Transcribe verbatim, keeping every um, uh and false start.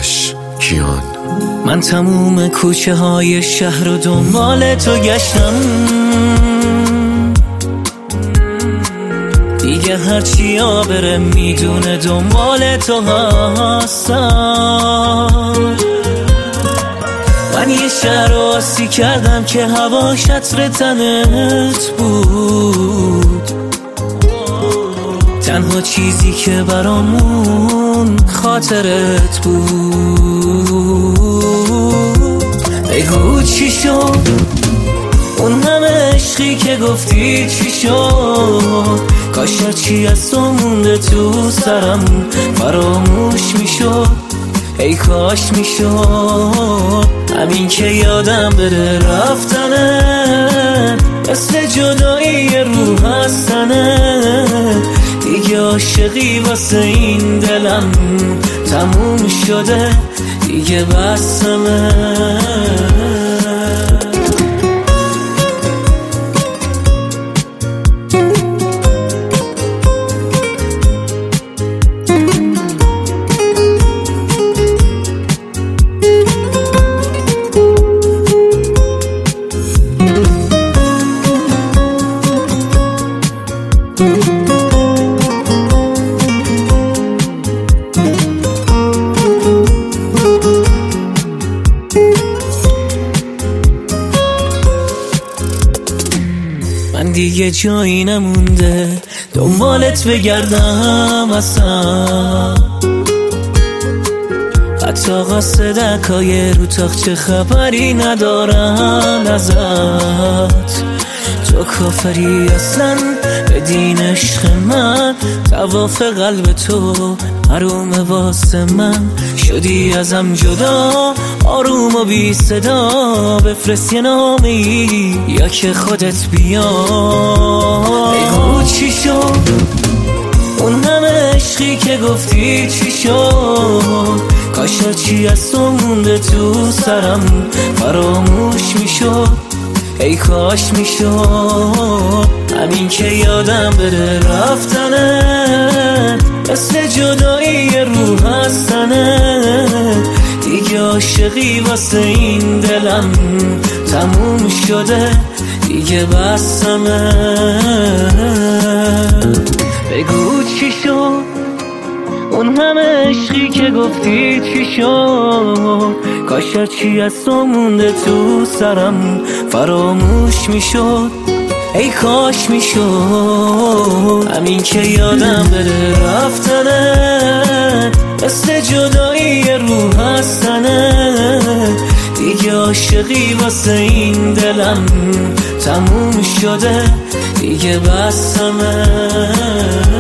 آتش کیان. من تموم کوچه های شهر و دنبال تو گشتم، دیگه هرچی ها بره میدونه دنبال تو هستم. من یه شهر آسی کردم که هوا شطر تنت بود، تنها چیزی که برامون خاطرت بود. بگو چی شد اون همه عشقی که گفتی چی شد؟ کاش چی از تو مونده تو سرم فراموش میشد، ای کاش میشد همین که یادم بره رفتنه، مثل جدایی روح هستنه. دیگه عاشقی واسه این دلم تموم شده، دیگه بسمه. من دیگه جایی نمونده دنبالت بگردم اصلا، حتی قاصدکای رو تاخچه خبری ندارن ازت. تو کافری اصلا به دین عشق من، طواف قلب تو حروم واسه من. شدی ازم جدا آروم و بی صدا، بفرست یه نامی یا که خودت بیا. بگو چی شد اون همه عشقی که گفتی چی شد؟ کاش چی از تو مونده تو سرم فراموش میشد، ای کاش میشد همین که یادم بره رفتنه، مثل جدایی روح هستنه. دیگه عاشقی واسه این دلم تموم شده، دیگه بسمه. بگو چی شد اون همه عشقی که گفتی چی شد؟ کاش چی از تو مونده تو سرم فراموش میشد، ای کاش میشد همین که یادم بره رفتنه، مثل جدایی روح هستنه. دیگه عاشقی واسه این دلم تموم شده، دیگه بسمه.